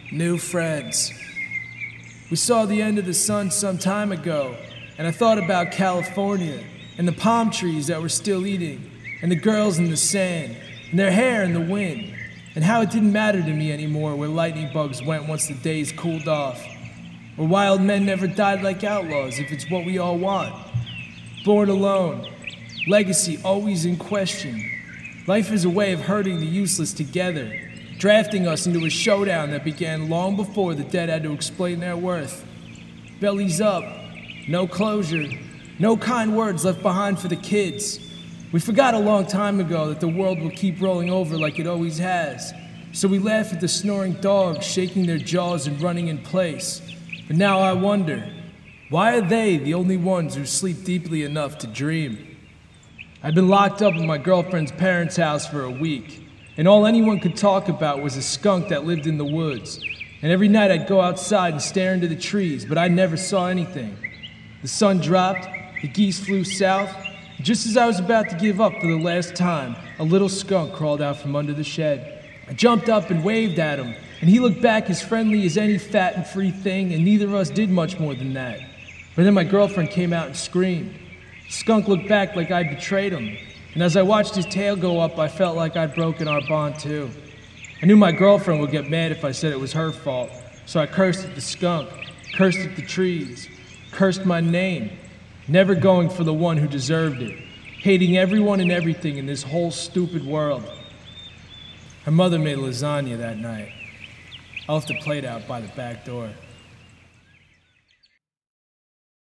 New friends. We saw the end of the sun some time ago, and I thought about California, and the palm trees that were still eating, and the girls in the sand, and their hair in the wind, and how it didn't matter to me anymore where lightning bugs went once the days cooled off, or wild men never died like outlaws if it's what we all want. Born alone, legacy always in question. Life is a way of herding the useless together, drafting us into a showdown that began long before the dead had to explain their worth. Bellies up, no closure, no kind words left behind for the kids. We forgot a long time ago that the world will keep rolling over like it always has. So we laugh at the snoring dogs shaking their jaws and running in place. But now I wonder, why are they the only ones who sleep deeply enough to dream? I'd been locked up in my girlfriend's parents' house for a week, and all anyone could talk about was a skunk that lived in the woods. And every night I'd go outside and stare into the trees, but I never saw anything. The sun dropped, the geese flew south, and just as I was about to give up for the last time, a little skunk crawled out from under the shed. I jumped up and waved at him, and he looked back as friendly as any fat and free thing, and neither of us did much more than that. But then my girlfriend came out and screamed. The skunk looked back like I'd betrayed him, and as I watched his tail go up, I felt like I'd broken our bond too. I knew my girlfriend would get mad if I said it was her fault, so I cursed at the skunk, cursed at the trees, cursed my name, never going for the one who deserved it, hating everyone and everything in this whole stupid world. Her mother made lasagna that night. I left the plate out by the back door.